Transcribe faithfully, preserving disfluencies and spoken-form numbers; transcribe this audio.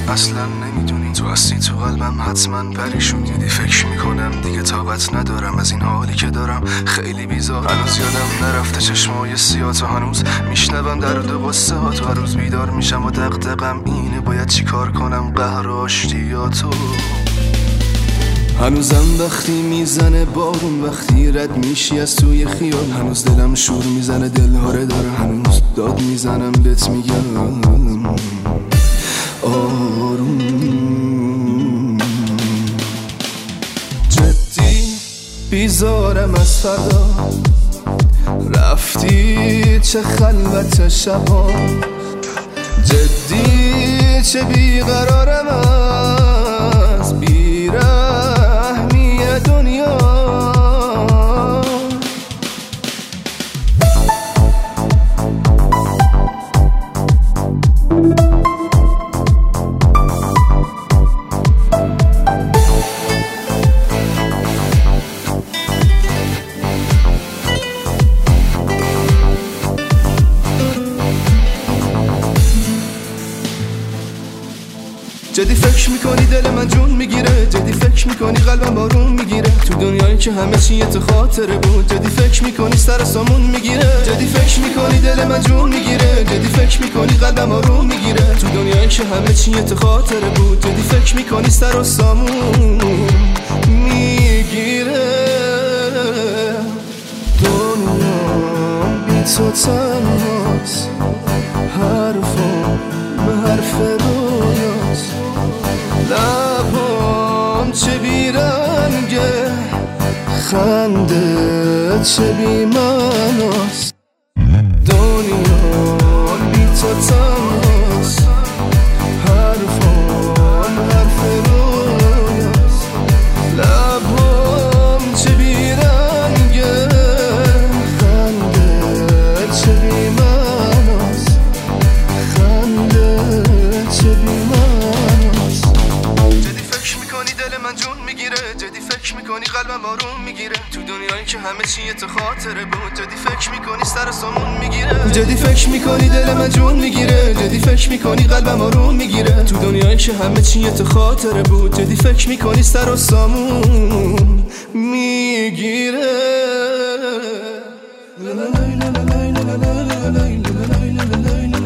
اصلا نمیدونی تو هستی تو قلبم حتما پریشون. دیدی فکر میکنم دیگه طاقت ندارم از این حالی که دارم، خیلی بیزار. هنوز یادم نرفته چشمای سیاه تو، هنوز میشنوم درد و قصه ها تو. هر روز بیدار میشم و دغدغم اینه باید چی کار کنم قهر آشتیاتو. هنوزم وقتی میزنه بارون، وقتی رد میشی از توی خیال، هنوز دلم شور میزنه دلهاره داره، هنوز داد میزنم بهت میگم آروم. جدی بیزارم از فردا، رفتی چه خلوت شبا. جدی چه بیقرارم از بیرحمی دنیا. جدی فکر میکنی دل من جون میگیره، جدی فکر میکنی قلبم بارون میگیره، تو دنیایی که همه چی تو خاطره بود. جدی فکر میکنی سر سامون میگیره، جدی فکر میکنی دل من جون میگیره، جدی فکر میکنی قلبم بارون میگیره، تو دنیایی که همه چی تو خاطره بود. جدی فکر میکنی سر سامون میگیره. دنیا بی تو تنهاست، حرفم به حرف رویاست، لبام چه بیرنگه، خنده چه بی‌معناست. دنیا بی تو تنهاست، حرفام حرف رویاست، لبام چه بیرنگه، خنده چه بی‌معناست، خنده چه بی‌معناست. جدی فکر میکنی دل من جون میگیره، جدی فکر میکنی قلبم آروم میگیره، تو دنیایی که همه چی تو خاطره بود. جدی فکر میکنی سر سامون میگیره، جدی فکر میکنی دل من جون میگیره، جدی فکر میکنی قلبم آروم میگیره، تو دنیایی که همه چی تو خاطره بود. جدی فکر میکنی سر سامون میگیره. لا لا لا لا لا لا لا لا لا لا لا لا لا لا لا